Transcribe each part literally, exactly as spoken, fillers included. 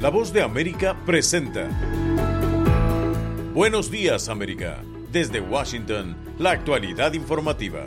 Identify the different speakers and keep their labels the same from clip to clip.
Speaker 1: La Voz de América presenta Buenos Días, América. Desde Washington, la actualidad informativa.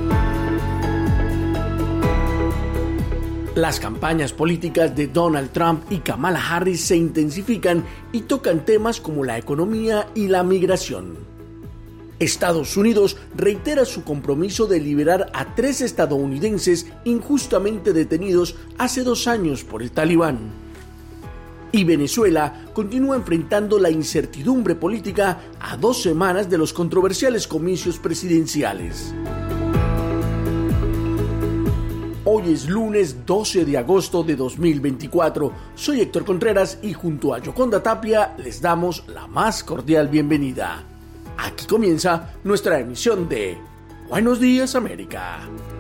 Speaker 2: Las campañas políticas de Donald Trump y Kamala Harris se intensifican y tocan temas como la economía y la migración. Estados Unidos reitera su compromiso de liberar a tres estadounidenses injustamente detenidos hace dos años por el Talibán. Y Venezuela continúa enfrentando la incertidumbre política a dos semanas de los controversiales comicios presidenciales. Hoy es lunes doce de agosto de dos mil veinticuatro. Soy Héctor Contreras y junto a Yoconda Tapia les damos la más cordial bienvenida. Aquí comienza nuestra emisión de Buenos Días, América.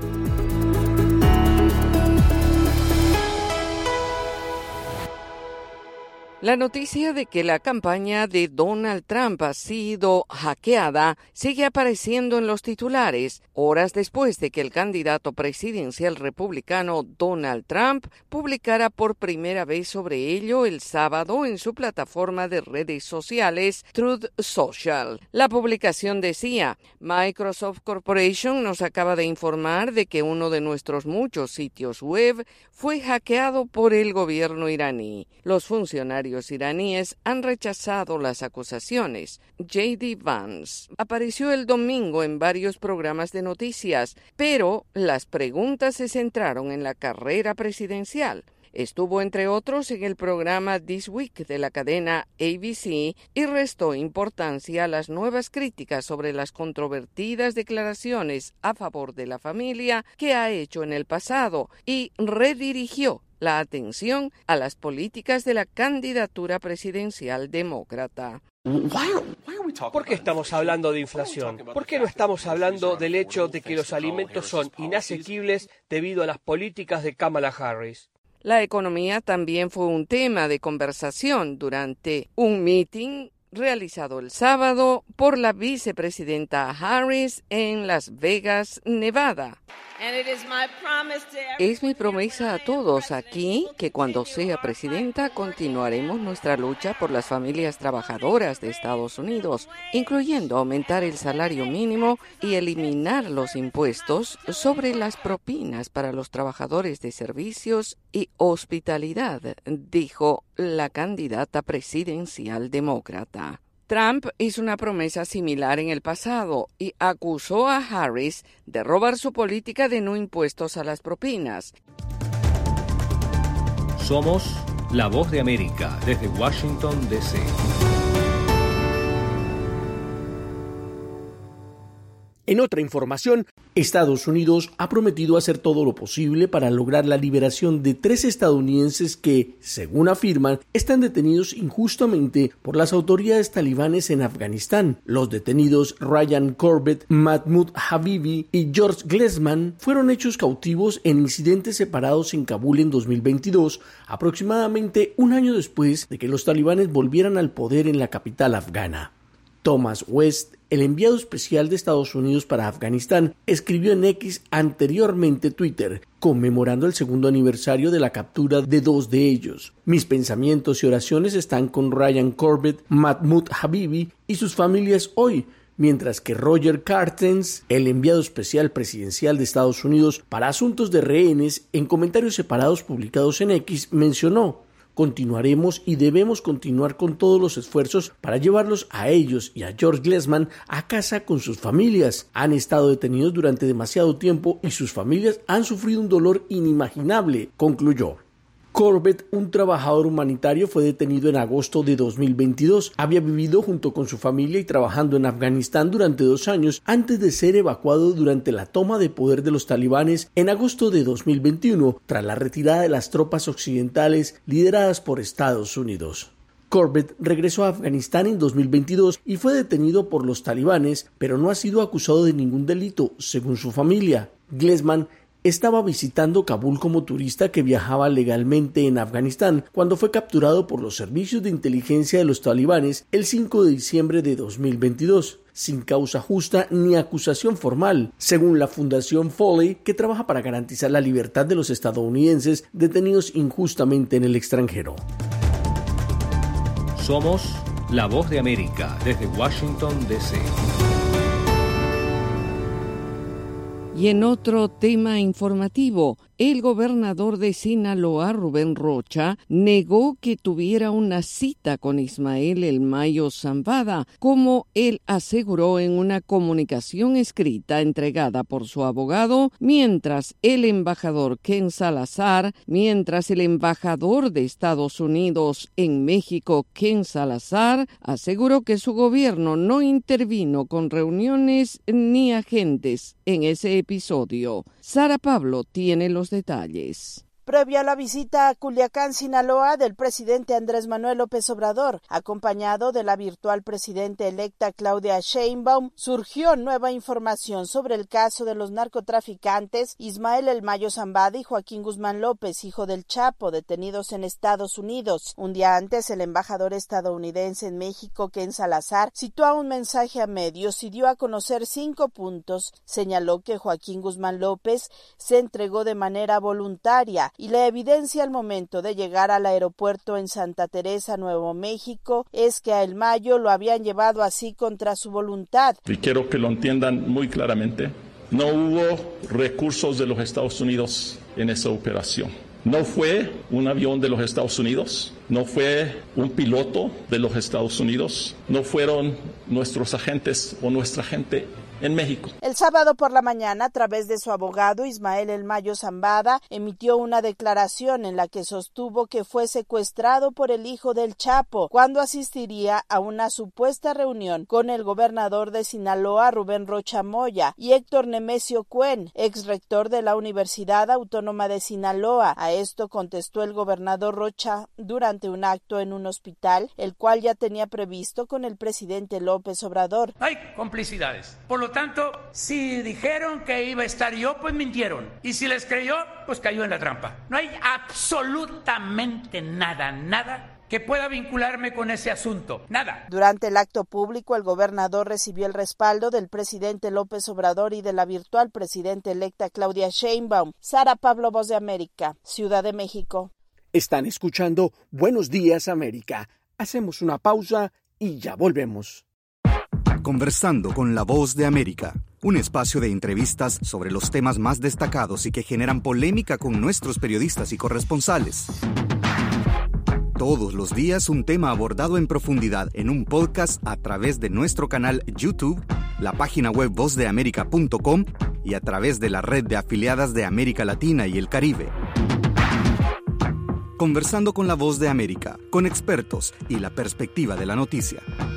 Speaker 3: La noticia de que la campaña de Donald Trump ha sido hackeada sigue apareciendo en los titulares, horas después de que el candidato presidencial republicano Donald Trump publicara por primera vez sobre ello el sábado en su plataforma de redes sociales Truth Social. La publicación decía: Microsoft Corporation nos acaba de informar de que uno de nuestros muchos sitios web fue hackeado por el gobierno iraní. Los funcionarios Los iraníes han rechazado las acusaciones. J D Vance apareció el domingo en varios programas de noticias, pero las preguntas se centraron en la carrera presidencial. Estuvo, entre otros, en el programa This Week de la cadena A B C y restó importancia a las nuevas críticas sobre las controvertidas declaraciones a favor de la familia que ha hecho en el pasado y redirigió la atención a las políticas de la candidatura presidencial demócrata.
Speaker 4: ¿Por qué estamos hablando de inflación? ¿Por qué no estamos hablando del hecho de que los alimentos son inasequibles debido a las políticas de Kamala Harris?
Speaker 3: La economía también fue un tema de conversación durante un meeting realizado el sábado por la vicepresidenta Harris en Las Vegas, Nevada. Es mi promesa a todos aquí que cuando sea presidenta continuaremos nuestra lucha por las familias trabajadoras de Estados Unidos, incluyendo aumentar el salario mínimo y eliminar los impuestos sobre las propinas para los trabajadores de servicios y hospitalidad, dijo la candidata presidencial demócrata. Trump hizo una promesa similar en el pasado y acusó a Harris de robar su política de no impuestos a las propinas.
Speaker 5: Somos La Voz de América desde Washington, D C
Speaker 2: En otra información, Estados Unidos ha prometido hacer todo lo posible para lograr la liberación de tres estadounidenses que, según afirman, están detenidos injustamente por las autoridades talibanes en Afganistán. Los detenidos Ryan Corbett, Mahmoud Habibi y George Glesman fueron hechos cautivos en incidentes separados en Kabul en dos mil veintidós, aproximadamente un año después de que los talibanes volvieran al poder en la capital afgana. Thomas West, el enviado especial de Estados Unidos para Afganistán, escribió en X, anteriormente Twitter, conmemorando el segundo aniversario de la captura de dos de ellos. Mis pensamientos y oraciones están con Ryan Corbett, Mahmoud Habibi y sus familias hoy, mientras que Roger Carstens, el enviado especial presidencial de Estados Unidos para asuntos de rehenes, en comentarios separados publicados en X, mencionó: continuaremos y debemos continuar con todos los esfuerzos para llevarlos a ellos y a George Glesman a casa con sus familias. Han estado detenidos durante demasiado tiempo y sus familias han sufrido un dolor inimaginable, concluyó. Corbett, un trabajador humanitario, fue detenido en agosto de dos mil veintidós. Había vivido junto con su familia y trabajando en Afganistán durante dos años antes de ser evacuado durante la toma de poder de los talibanes en agosto de dos mil veintiuno, tras la retirada de las tropas occidentales lideradas por Estados Unidos. Corbett regresó a Afganistán en dos mil veintidós y fue detenido por los talibanes, pero no ha sido acusado de ningún delito, según su familia. Glesman estaba visitando Kabul como turista que viajaba legalmente en Afganistán cuando fue capturado por los servicios de inteligencia de los talibanes el cinco de diciembre de dos mil veintidós, sin causa justa ni acusación formal, según la Fundación Foley, que trabaja para garantizar la libertad de los estadounidenses detenidos injustamente en el extranjero.
Speaker 5: Somos La Voz de América desde Washington, D C
Speaker 3: Y en otro tema informativo, el gobernador de Sinaloa, Rubén Rocha, negó que tuviera una cita con Ismael El Mayo Zambada, como él aseguró en una comunicación escrita entregada por su abogado, mientras el embajador Ken Salazar, mientras el embajador de Estados Unidos en México, Ken Salazar, aseguró que su gobierno no intervino con reuniones ni agentes en ese episodio. Sara Pablo tiene los detalles.
Speaker 6: Previo a la visita a Culiacán, Sinaloa, del presidente Andrés Manuel López Obrador, acompañado de la virtual presidenta electa Claudia Sheinbaum, surgió nueva información sobre el caso de los narcotraficantes Ismael El Mayo Zambada y Joaquín Guzmán López, hijo del Chapo, detenidos en Estados Unidos. Un día antes, el embajador estadounidense en México, Ken Salazar, citó un mensaje a medios y dio a conocer cinco puntos. Señaló que Joaquín Guzmán López se entregó de manera voluntaria y la evidencia al momento de llegar al aeropuerto en Santa Teresa, Nuevo México, es que a El Mayo lo habían llevado así contra su voluntad.
Speaker 7: Y quiero que lo entiendan muy claramente, no hubo recursos de los Estados Unidos en esa operación. No fue un avión de los Estados Unidos, no fue un piloto de los Estados Unidos, no fueron nuestros agentes o nuestra gente en México.
Speaker 6: El sábado por la mañana, a través de su abogado Ismael El Mayo Zambada, emitió una declaración en la que sostuvo que fue secuestrado por el hijo del Chapo cuando asistiría a una supuesta reunión con el gobernador de Sinaloa, Rubén Rocha Moya, y Héctor Nemesio Cuen, ex rector de la Universidad Autónoma de Sinaloa. A esto contestó el gobernador Rocha durante un acto en un hospital, el cual ya tenía previsto con el presidente López Obrador.
Speaker 8: Hay complicidades. Por lo tanto, si dijeron que iba a estar yo, pues mintieron. Y si les creyó, pues cayó en la trampa. No hay absolutamente nada, nada que pueda vincularme con ese asunto. Nada.
Speaker 6: Durante el acto público, el gobernador recibió el respaldo del presidente López Obrador y de la virtual presidenta electa Claudia Sheinbaum. Sara Pablo, Voz de América, Ciudad de México.
Speaker 2: Están escuchando Buenos Días, América. Hacemos una pausa y ya volvemos.
Speaker 9: Conversando con la Voz de América, un espacio de entrevistas sobre los temas más destacados y que generan polémica con nuestros periodistas y corresponsales. Todos los días un tema abordado en profundidad en un podcast a través de nuestro canal YouTube, la página web voz de américa punto com y a través de la red de afiliadas de América Latina y el Caribe. Conversando con la Voz de América, con expertos y la perspectiva de la noticia.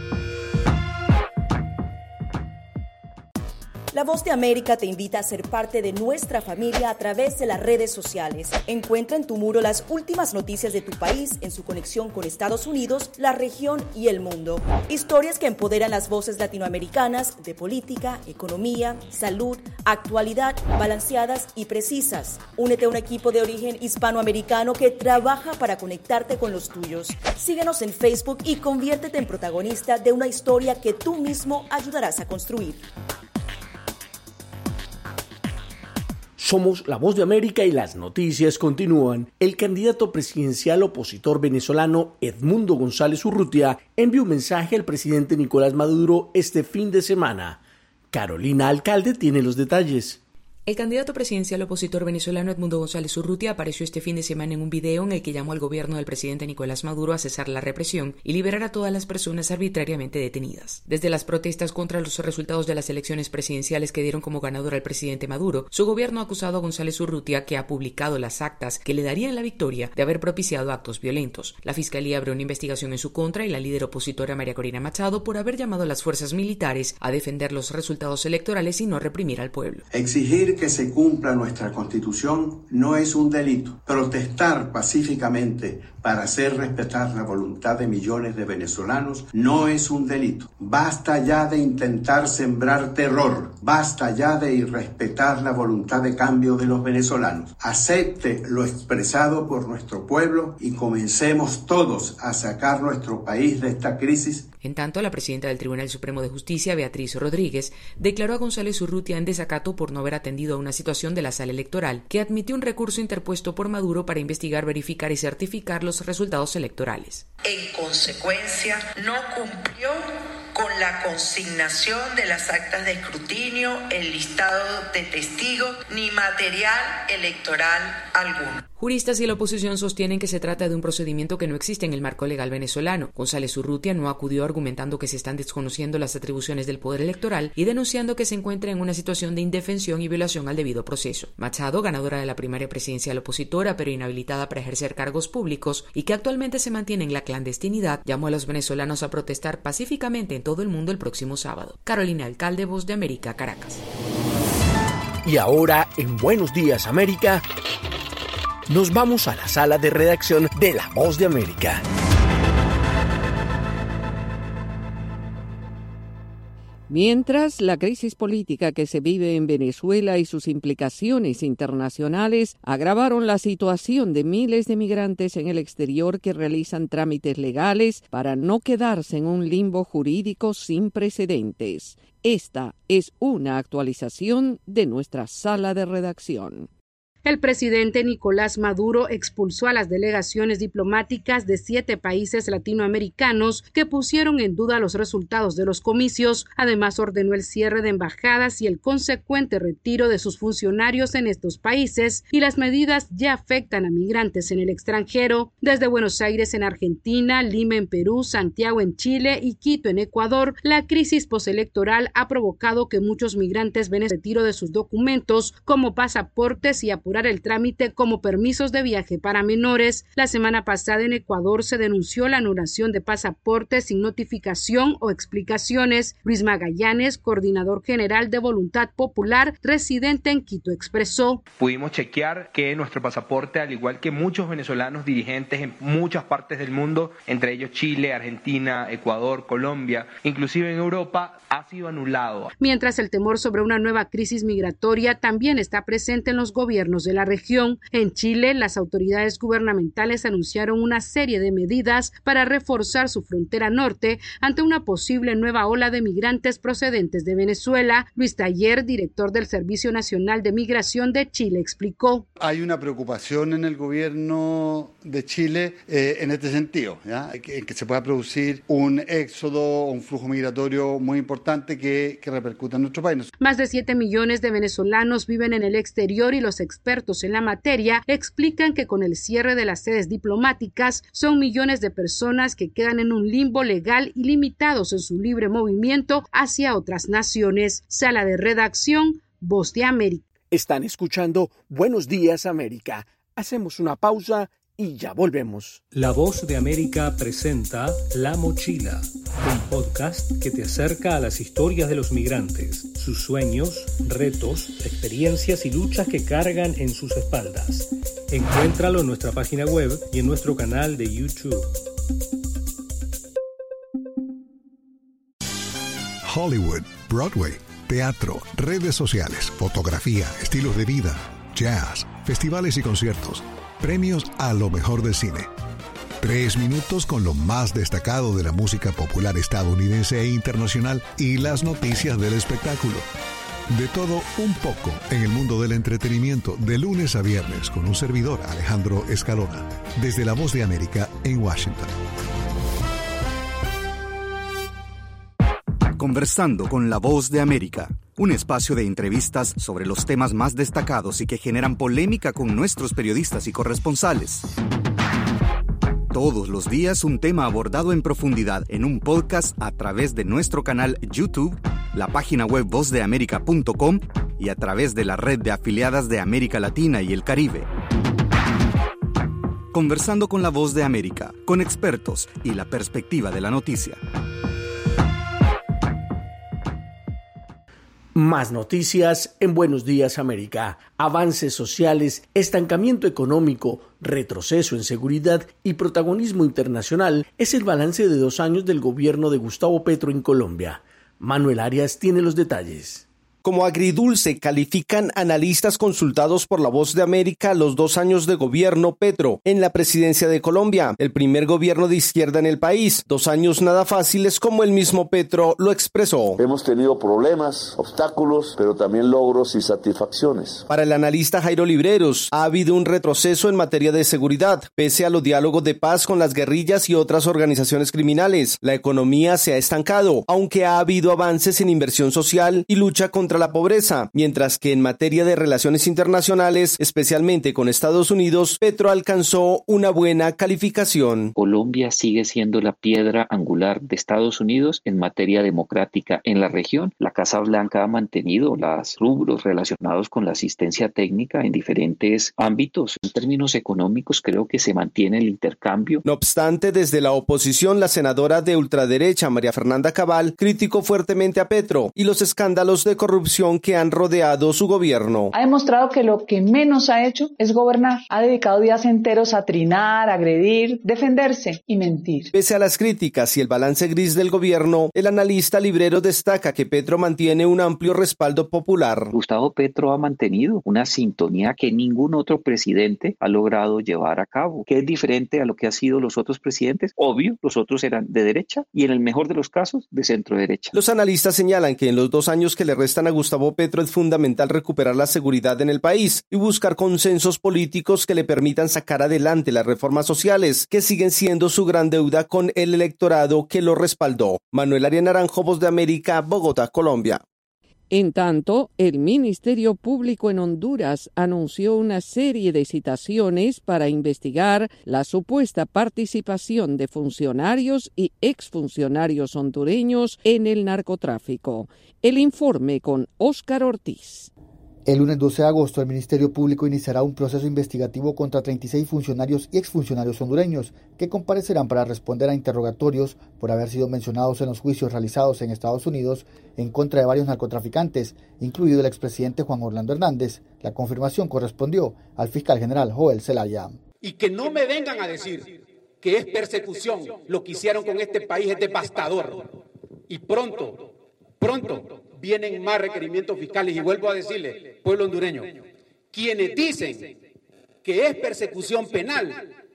Speaker 10: La Voz de América te invita a ser parte de nuestra familia a través de las redes sociales. Encuentra en tu muro las últimas noticias de tu país en su conexión con Estados Unidos, la región y el mundo. Historias que empoderan las voces latinoamericanas de política, economía, salud, actualidad, balanceadas y precisas. Únete a un equipo de origen hispanoamericano que trabaja para conectarte con los tuyos. Síguenos en Facebook y conviértete en protagonista de una historia que tú mismo ayudarás a construir.
Speaker 2: Somos La Voz de América y las noticias continúan. El candidato presidencial opositor venezolano Edmundo González Urrutia envió un mensaje al presidente Nicolás Maduro este fin de semana. Carolina Alcalde tiene los detalles.
Speaker 11: El candidato presidencial opositor venezolano Edmundo González Urrutia apareció este fin de semana en un video en el que llamó al gobierno del presidente Nicolás Maduro a cesar la represión y liberar a todas las personas arbitrariamente detenidas. Desde las protestas contra los resultados de las elecciones presidenciales que dieron como ganador al presidente Maduro, su gobierno ha acusado a González Urrutia, que ha publicado las actas que le darían la victoria, de haber propiciado actos violentos. La Fiscalía abrió una investigación en su contra y la líder opositora María Corina Machado por haber llamado a las fuerzas militares a defender los resultados electorales y no reprimir al pueblo.
Speaker 12: Exigir que se cumpla nuestra Constitución no es un delito. Protestar pacíficamente para hacer respetar la voluntad de millones de venezolanos no es un delito. Basta ya de intentar sembrar terror. Basta ya de irrespetar la voluntad de cambio de los venezolanos. Acepte lo expresado por nuestro pueblo y comencemos todos a sacar nuestro país de esta crisis.
Speaker 11: En tanto, la presidenta del Tribunal Supremo de Justicia, Beatriz Rodríguez, declaró a González Urrutia en desacato por no haber atendido a una situación de la sala electoral, que admitió un recurso interpuesto por Maduro para investigar, verificar y certificar los los resultados electorales.
Speaker 13: En consecuencia, no cumplió con la consignación de las actas de escrutinio, el listado de testigos, ni material electoral alguno.
Speaker 11: Juristas y la oposición sostienen que se trata de un procedimiento que no existe en el marco legal venezolano. González Urrutia no acudió argumentando que se están desconociendo las atribuciones del Poder Electoral y denunciando que se encuentra en una situación de indefensión y violación al debido proceso. Machado, ganadora de la primaria presidencial opositora pero inhabilitada para ejercer cargos públicos y que actualmente se mantiene en la clandestinidad, llamó a los venezolanos a protestar pacíficamente en todo el mundo el próximo sábado. Carolina Alcalde, Voz de América, Caracas.
Speaker 2: Y ahora, en Buenos Días América, nos vamos a la sala de redacción de La Voz de América.
Speaker 3: Mientras, la crisis política que se vive en Venezuela y sus implicaciones internacionales agravaron la situación de miles de migrantes en el exterior que realizan trámites legales para no quedarse en un limbo jurídico sin precedentes. Esta es una actualización de nuestra sala de redacción.
Speaker 14: El presidente Nicolás Maduro expulsó a las delegaciones diplomáticas de siete países latinoamericanos que pusieron en duda los resultados de los comicios. Además, ordenó el cierre de embajadas y el consecuente retiro de sus funcionarios en estos países, y las medidas ya afectan a migrantes en el extranjero. Desde Buenos Aires en Argentina, Lima en Perú, Santiago en Chile y Quito en Ecuador, la crisis postelectoral ha provocado que muchos migrantes ven el retiro de sus documentos como pasaportes y apurar el trámite como permisos de viaje para menores. La semana pasada en Ecuador se denunció la anulación de pasaportes sin notificación o explicaciones. Luis Magallanes, coordinador general de Voluntad Popular, residente en Quito, expresó:
Speaker 15: Pudimos chequear que nuestro pasaporte, al igual que muchos venezolanos dirigentes en muchas partes del mundo, entre ellos Chile, Argentina, Ecuador, Colombia, inclusive en Europa, ha sido anulado.
Speaker 14: Mientras, el temor sobre una nueva crisis migratoria también está presente en los gobiernos de la región. En Chile, las autoridades gubernamentales anunciaron una serie de medidas para reforzar su frontera norte ante una posible nueva ola de migrantes procedentes de Venezuela. Luis Taller, director del Servicio Nacional de Migración de Chile, explicó:
Speaker 16: Hay una preocupación en el gobierno de Chile eh, en este sentido, ¿ya? Que, que se pueda producir un éxodo, un flujo migratorio muy importante que, que repercuta en nuestro país.
Speaker 14: Más de siete millones de venezolanos viven en el exterior y los expertos en la materia explican que con el cierre de las sedes diplomáticas son millones de personas que quedan en un limbo legal y limitados en su libre movimiento hacia otras naciones. Sala de redacción, Voz de América.
Speaker 2: Están escuchando Buenos Días América. Hacemos una pausa y ya volvemos.
Speaker 5: La Voz de América presenta La Mochila, un podcast que te acerca a las historias de los migrantes, sus sueños, retos, experiencias y luchas que cargan en sus espaldas. Encuéntralo en nuestra página web y en nuestro canal de YouTube.
Speaker 17: Hollywood, Broadway, teatro, redes sociales, fotografía, estilos de vida, jazz, festivales y conciertos. Premios a lo mejor del cine. Tres minutos con lo más destacado de la música popular estadounidense e internacional y las noticias del espectáculo. De todo un poco en el mundo del entretenimiento, de lunes a viernes, con un servidor, Alejandro Escalona, desde La Voz de América en Washington.
Speaker 9: Conversando con La Voz de América, un espacio de entrevistas sobre los temas más destacados y que generan polémica con nuestros periodistas y corresponsales. Todos los días un tema abordado en profundidad en un podcast a través de nuestro canal YouTube, la página web voz de américa punto com y a través de la red de afiliadas de América Latina y el Caribe. Conversando con La Voz de América, con expertos y la perspectiva de la noticia.
Speaker 2: Más noticias en Buenos Días América. Avances sociales, estancamiento económico, retroceso en seguridad y protagonismo internacional es el balance de dos años del gobierno de Gustavo Petro en Colombia. Manuel Arias tiene los detalles.
Speaker 18: Como agridulce califican analistas consultados por La Voz de América los dos años de gobierno Petro en la presidencia de Colombia, el primer gobierno de izquierda en el país. Dos años nada fáciles, como el mismo Petro lo expresó.
Speaker 19: Hemos tenido problemas, obstáculos, pero también logros y satisfacciones.
Speaker 18: Para el analista Jairo Libreros, ha habido un retroceso en materia de seguridad, pese a los diálogos de paz con las guerrillas y otras organizaciones criminales. La economía se ha estancado, aunque ha habido avances en inversión social y lucha contra la pobreza, mientras que en materia de relaciones internacionales, especialmente con Estados Unidos, Petro alcanzó una buena calificación.
Speaker 20: Colombia sigue siendo la piedra angular de Estados Unidos en materia democrática en la región. La Casa Blanca ha mantenido los rubros relacionados con la asistencia técnica en diferentes ámbitos. En términos económicos, creo que se mantiene el intercambio.
Speaker 18: No obstante, desde la oposición, la senadora de ultraderecha, María Fernanda Cabal, criticó fuertemente a Petro y los escándalos de corrupción que han rodeado su gobierno.
Speaker 21: Ha demostrado que lo que menos ha hecho es gobernar. Ha dedicado días enteros a trinar, agredir, defenderse y mentir.
Speaker 18: Pese a las críticas y el balance gris del gobierno, el analista Librero destaca que Petro mantiene un amplio respaldo popular.
Speaker 20: Gustavo Petro ha mantenido una sintonía que ningún otro presidente ha logrado llevar a cabo, que es diferente a lo que han sido los otros presidentes. Obvio, los otros eran de derecha y en el mejor de los casos de centro derecha.
Speaker 18: Los analistas señalan que en los dos años que le restan a Gustavo Petro es fundamental recuperar la seguridad en el país y buscar consensos políticos que le permitan sacar adelante las reformas sociales, que siguen siendo su gran deuda con el electorado que lo respaldó. Manuel Arias Naranjo, Voz de América, Bogotá, Colombia.
Speaker 3: En tanto, el Ministerio Público en Honduras anunció una serie de citaciones para investigar la supuesta participación de funcionarios y exfuncionarios hondureños en el narcotráfico. El informe con Óscar Ortiz.
Speaker 22: El lunes doce de agosto, el Ministerio Público iniciará un proceso investigativo contra treinta y seis funcionarios y exfuncionarios hondureños que comparecerán para responder a interrogatorios por haber sido mencionados en los juicios realizados en Estados Unidos en contra de varios narcotraficantes, incluido el expresidente Juan Orlando Hernández. La confirmación correspondió al fiscal general Joel Zelaya.
Speaker 23: Y que no me vengan a decir que es persecución. Lo que hicieron con este país es devastador. Y pronto, pronto vienen más requerimientos fiscales. Y vuelvo a decirle, pueblo hondureño, quienes dicen que es persecución penal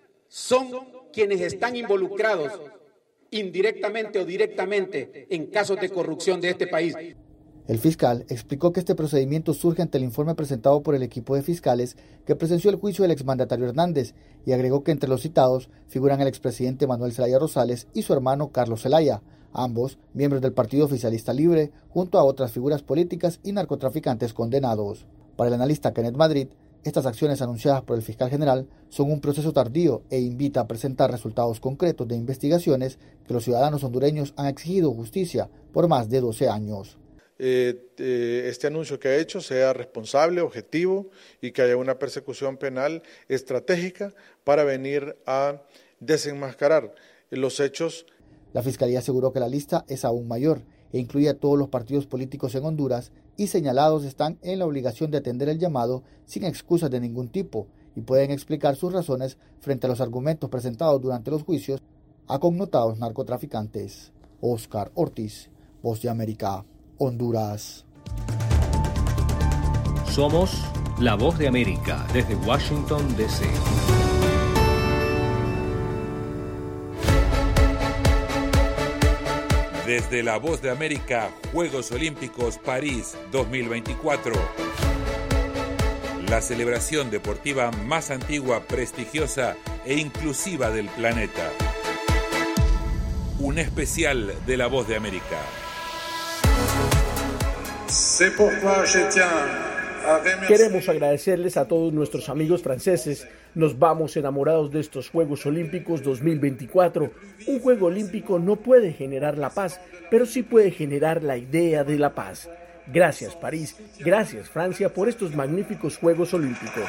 Speaker 23: son quienes están involucrados indirectamente o directamente en casos de corrupción de este país.
Speaker 22: El fiscal explicó que este procedimiento surge ante el informe presentado por el equipo de fiscales que presenció el juicio del exmandatario Hernández y agregó que entre los citados figuran el expresidente Manuel Zelaya Rosales y su hermano Carlos Zelaya, ambos miembros del Partido Oficialista Libre, junto a otras figuras políticas y narcotraficantes condenados. Para el analista Kenneth Madrid, estas acciones anunciadas por el fiscal general son un proceso tardío e invita a presentar resultados concretos de investigaciones que los ciudadanos hondureños han exigido justicia por más de doce años.
Speaker 24: Eh, eh, este anuncio que ha hecho sea responsable, objetivo y que haya una persecución penal estratégica para venir a desenmascarar los hechos.
Speaker 22: La Fiscalía aseguró que la lista es aún mayor e incluye a todos los partidos políticos en Honduras y señalados están en la obligación de atender el llamado sin excusas de ningún tipo y pueden explicar sus razones frente a los argumentos presentados durante los juicios a connotados narcotraficantes. Óscar Ortiz, Voz de América, Honduras.
Speaker 5: Somos la Voz de América desde Washington, D C
Speaker 1: Desde la Voz de América, Juegos Olímpicos París dos mil veinticuatro. La celebración deportiva más antigua, prestigiosa e inclusiva del planeta. Un especial de la Voz de América.
Speaker 2: Queremos agradecerles a todos nuestros amigos franceses. Nos vamos enamorados de estos Juegos Olímpicos dos mil veinticuatro. Un Juego Olímpico no puede generar la paz, pero sí puede generar la idea de la paz. Gracias París, gracias Francia por estos magníficos Juegos Olímpicos.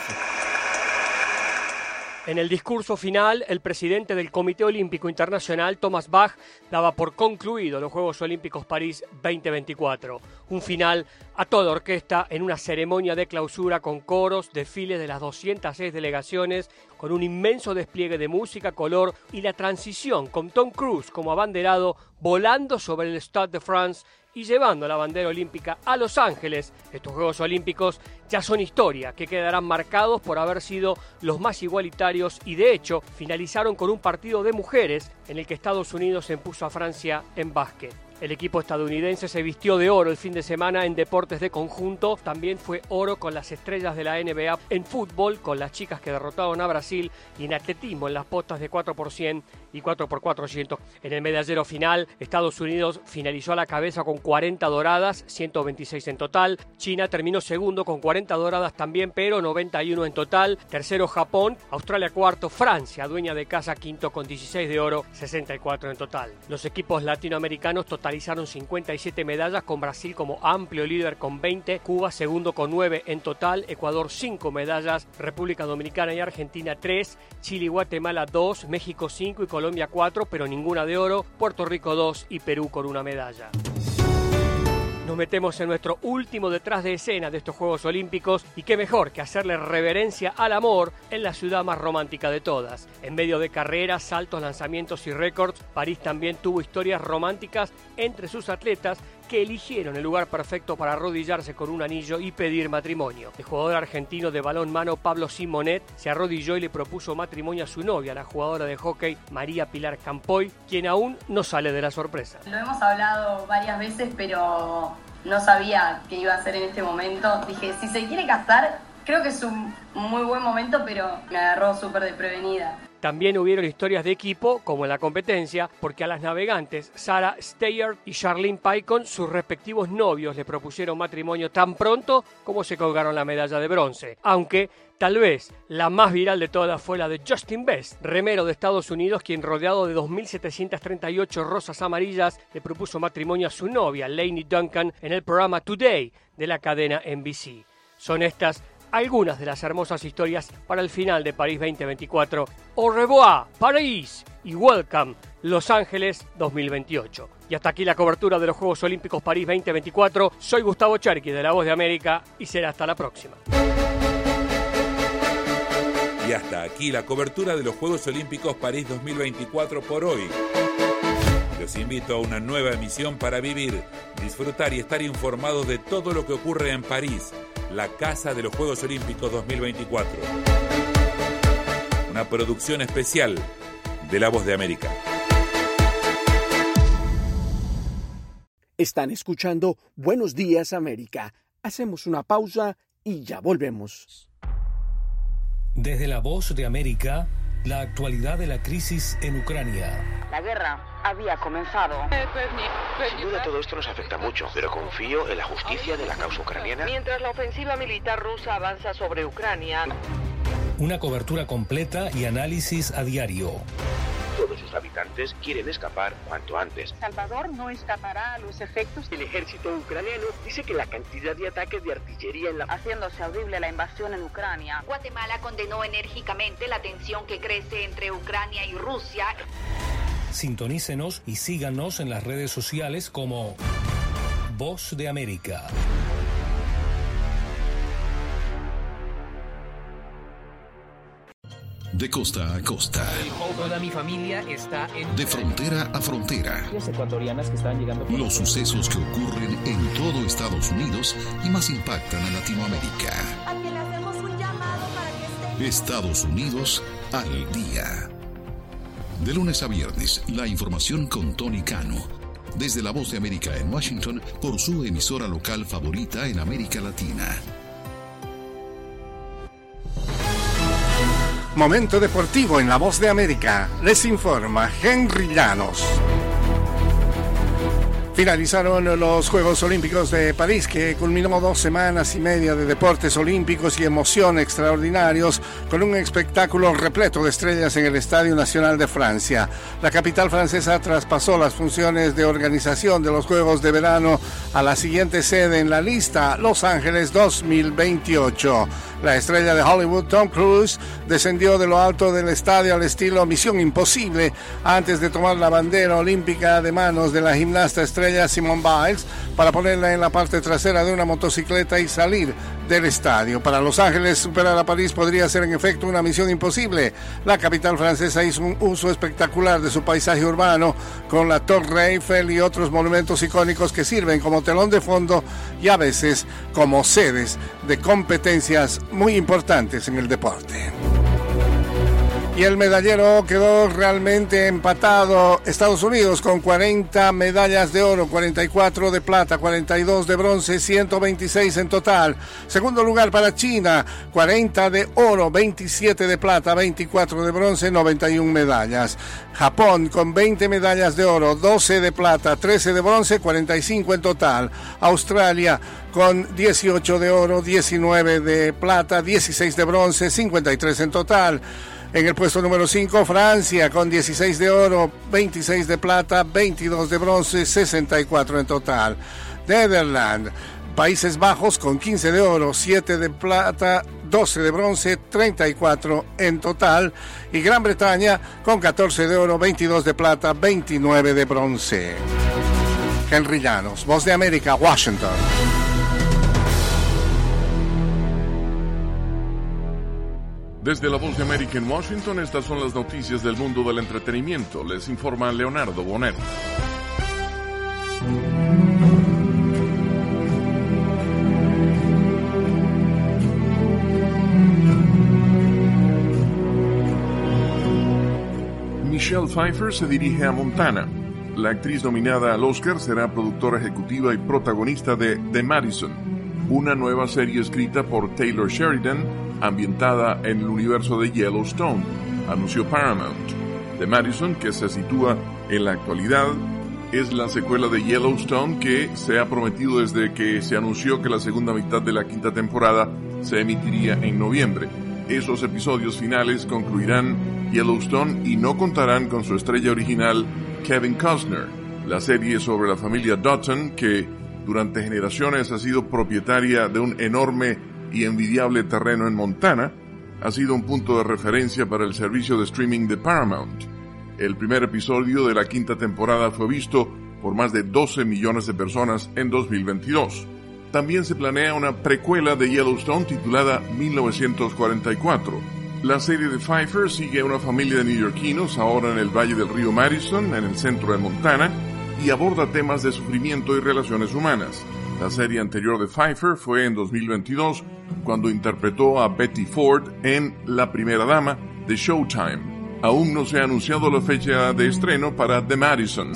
Speaker 4: En el discurso final, el presidente del Comité Olímpico Internacional, Thomas Bach, daba por concluido los Juegos Olímpicos París veinte veinticuatro. Un final a toda orquesta en una ceremonia de clausura con coros, desfiles de las doscientas seis delegaciones, con un inmenso despliegue de música, color y la transición con Tom Cruise como abanderado volando sobre el Stade de France y llevando la bandera olímpica a Los Ángeles. Estos Juegos Olímpicos ya son historia, que quedarán marcados por haber sido los más igualitarios y de hecho finalizaron con un partido de mujeres en el que Estados Unidos se impuso a Francia en básquet. El equipo estadounidense se vistió de oro el fin de semana en deportes de conjunto. También fue oro con las estrellas de la N B A en fútbol, con las chicas que derrotaron a Brasil, y en atletismo en las postas de cuatro por cien y cuatro por cuatrocientos. En el medallero final, Estados Unidos finalizó a la cabeza con cuarenta doradas, ciento veintiséis en total. China terminó segundo con cuarenta doradas también, pero noventa y uno en total. Tercero Japón, Australia cuarto, Francia, dueña de casa, quinto con dieciséis de oro, sesenta y cuatro en total. Los equipos latinoamericanos totalizaron cincuenta y siete medallas, con Brasil como amplio líder con veinte, Cuba segundo con nueve en total, Ecuador cinco medallas, República Dominicana y Argentina tres, Chile y Guatemala dos, México cinco y Colombia cuatro, pero ninguna de oro, Puerto Rico dos y Perú con una medalla. Nos metemos en nuestro último detrás de escena de estos Juegos Olímpicos, y qué mejor que hacerle reverencia al amor en la ciudad más romántica de todas. En medio de carreras, saltos, lanzamientos y récords, París también tuvo historias románticas entre sus atletas que eligieron el lugar perfecto para arrodillarse con un anillo y pedir matrimonio. El jugador argentino de balonmano Pablo Simonet se arrodilló y le propuso matrimonio a su novia, la jugadora de hockey María Pilar Campoy, quien aún no sale de la sorpresa.
Speaker 6: Lo hemos hablado varias veces, pero no sabía qué iba a hacer en este momento. Dije, si se quiere casar, creo que es un muy buen momento, pero me agarró súper desprevenida.
Speaker 4: También hubieron historias de equipo, como en la competencia, porque a las navegantes Sarah Steyert y Charlene Picon, sus respectivos novios, le propusieron matrimonio tan pronto como se colgaron la medalla de bronce. Aunque tal vez la más viral de todas fue la de Justin Best, remero de Estados Unidos, quien rodeado de dos mil setecientas treinta y ocho rosas amarillas le propuso matrimonio a su novia, Lainey Duncan, en el programa Today de la cadena N B C. Son estas algunas de las hermosas historias para el final de París veinte veinticuatro. Au revoir, París, y welcome, Los Ángeles dos mil veintiocho. Y hasta aquí la cobertura de los Juegos Olímpicos París veinte veinticuatro. Soy Gustavo Cherky, de La Voz de América, y será hasta la próxima.
Speaker 1: Y hasta aquí la cobertura de los Juegos Olímpicos París dos mil veinticuatro por hoy. Los invito a una nueva emisión para vivir, disfrutar y estar informados de todo lo que ocurre en París, la casa de los Juegos Olímpicos dos mil veinticuatro. Una producción especial de La Voz de América.
Speaker 2: Están escuchando Buenos Días América. Hacemos una pausa y ya volvemos.
Speaker 5: Desde La Voz de América, la actualidad de la crisis en Ucrania.
Speaker 7: La guerra había comenzado.
Speaker 8: Sin duda todo esto nos afecta mucho, pero confío en la justicia de la causa ucraniana.
Speaker 7: Mientras la ofensiva militar rusa avanza sobre Ucrania.
Speaker 5: Una cobertura completa y análisis a diario.
Speaker 8: Todos sus habitantes quieren escapar cuanto antes.
Speaker 7: Salvador no escapará a los efectos.
Speaker 8: El ejército ucraniano dice que la cantidad de ataques de artillería en la...
Speaker 7: haciéndose audible la invasión en Ucrania.
Speaker 10: Guatemala condenó enérgicamente la tensión que crece entre Ucrania y Rusia.
Speaker 5: Sintonícenos y síganos en las redes sociales como Voz de América.
Speaker 25: De costa a costa.
Speaker 26: Toda mi familia está en...
Speaker 25: De frontera a frontera.
Speaker 26: Las ecuatorianas que están llegando por...
Speaker 25: Los sucesos que ocurren en todo Estados Unidos y más impactan a Latinoamérica.
Speaker 27: A quien le hacemos un llamado para que esté...
Speaker 25: Estados Unidos al día. De lunes a viernes, la información con Tony Cano. Desde La Voz de América en Washington, por su emisora local favorita en América Latina.
Speaker 28: Momento deportivo en La Voz de América. Les informa Henry Llanos. Finalizaron los Juegos Olímpicos de París, que culminó dos semanas y media de deportes olímpicos y emoción extraordinarios, con un espectáculo repleto de estrellas en el Estadio Nacional de Francia. La capital francesa traspasó las funciones de organización de los Juegos de Verano a la siguiente sede en la lista, Los Ángeles dos mil veintiocho. La estrella de Hollywood, Tom Cruise, descendió de lo alto del estadio al estilo Misión Imposible antes de tomar la bandera olímpica de manos de la gimnasta estrella Simone Biles para ponerla en la parte trasera de una motocicleta y salir del estadio. Para Los Ángeles, superar a París podría ser en efecto una misión imposible. La capital francesa hizo un uso espectacular de su paisaje urbano con la Torre Eiffel y otros monumentos icónicos que sirven como telón de fondo y a veces como sedes de competencias muy importantes en el deporte. Y el medallero quedó realmente empatado. Estados Unidos con cuarenta medallas de oro, cuarenta y cuatro de plata, cuarenta y dos de bronce, ciento veintiséis en total. Segundo lugar para China, cuarenta de oro, veintisiete de plata, veinticuatro de bronce, noventa y una medallas. Japón con veinte medallas de oro, doce de plata, trece de bronce, cuarenta y cinco en total. Australia con dieciocho de oro, diecinueve de plata, dieciséis de bronce, cincuenta y tres en total. En el puesto número cinco, Francia, con dieciséis de oro, veintiséis de plata, veintidós de bronce, sesenta y cuatro en total. Netherlands, Países Bajos, con quince de oro, siete de plata, doce de bronce, treinta y cuatro en total. Y Gran Bretaña, con catorce de oro, veintidós de plata, veintinueve de bronce. Henry Llanos, Voz de América, Washington.
Speaker 9: Desde la Voz de América en Washington, estas son las noticias del mundo del entretenimiento. Les informa Leonardo Bonet. Michelle Pfeiffer se dirige a Montana. La actriz nominada al Oscar será productora ejecutiva y protagonista de The Madison, una nueva serie escrita por Taylor Sheridan, ambientada en el universo de Yellowstone, anunció Paramount. The Madison, que se sitúa en la actualidad, es la secuela de Yellowstone que se ha prometido desde que se anunció que la segunda mitad de la quinta temporada se emitiría en noviembre. Esos episodios finales concluirán Yellowstone y no contarán con su estrella original, Kevin Costner. La serie sobre la familia Dutton, que durante generaciones ha sido propietaria de un enorme y envidiable terreno en Montana, ha sido un punto de referencia para el servicio de streaming de Paramount. El primer episodio de la quinta temporada fue visto por más de doce millones de personas en dos mil veintidós. También se planea una precuela de Yellowstone titulada mil novecientos cuarenta y cuatro. La serie de Pfeiffer sigue a una familia de neoyorquinos ahora en el Valle del Río Madison, en el centro de Montana, y aborda temas de sufrimiento y relaciones humanas. La serie anterior de Pfeiffer fue en dos mil veintidós, cuando interpretó a Betty Ford en La Primera Dama de Showtime. Aún no se ha anunciado la fecha de estreno para The Madison.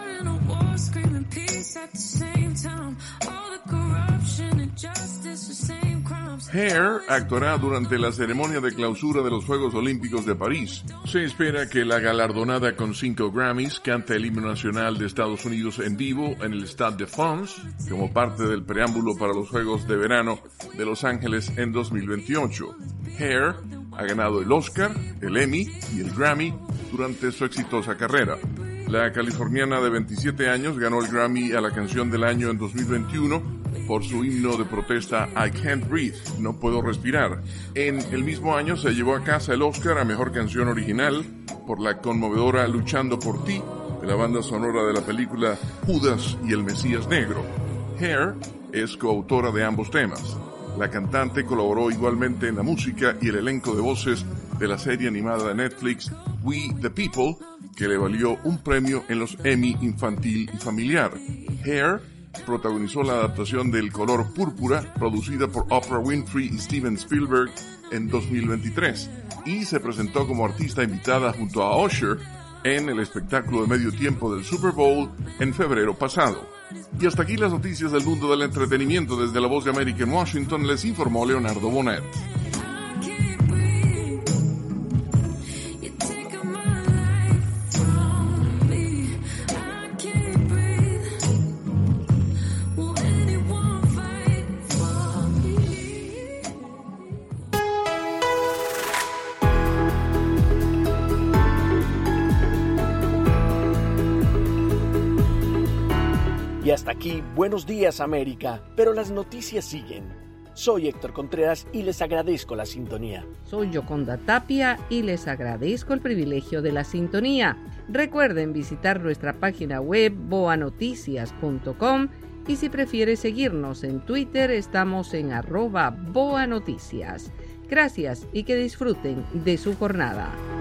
Speaker 9: Hair actuará durante la ceremonia de clausura de los Juegos Olímpicos de París. Se espera que la galardonada con cinco Grammys cante el himno nacional de Estados Unidos en vivo en el Stade de France, como parte del preámbulo para los Juegos de Verano de Los Ángeles en dos mil veintiocho. Hair ha ganado el Oscar, el Emmy y el Grammy durante su exitosa carrera. La californiana de veintisiete años ganó el Grammy a la canción del año en dos mil veintiuno por su himno de protesta I Can't Breathe, No Puedo Respirar. En el mismo año se llevó a casa el Oscar a Mejor Canción Original por la conmovedora Luchando por Ti, de la banda sonora de la película Judas y el Mesías Negro. Hair es coautora de ambos temas. La cantante colaboró igualmente en la música y el elenco de voces de la serie animada de Netflix We the People, que le valió un premio en los Emmy infantil y familiar. Hair protagonizó la adaptación de El color púrpura, producida por Oprah Winfrey y Steven Spielberg en dos mil veintitrés, y se presentó como artista invitada junto a Usher en el espectáculo de medio tiempo del Super Bowl en febrero pasado. Y hasta aquí las noticias del mundo del entretenimiento. Desde la Voz de América en Washington les informó Leonardo Bonet.
Speaker 2: Y hasta aquí, Buenos Días América, pero las noticias siguen. Soy Héctor Contreras y les agradezco la sintonía.
Speaker 3: Soy Yoconda Tapia y les agradezco el privilegio de la sintonía. Recuerden visitar nuestra página web boa noticias punto com y si prefiere seguirnos en Twitter estamos en arroba boanoticias. Gracias y que disfruten de su jornada.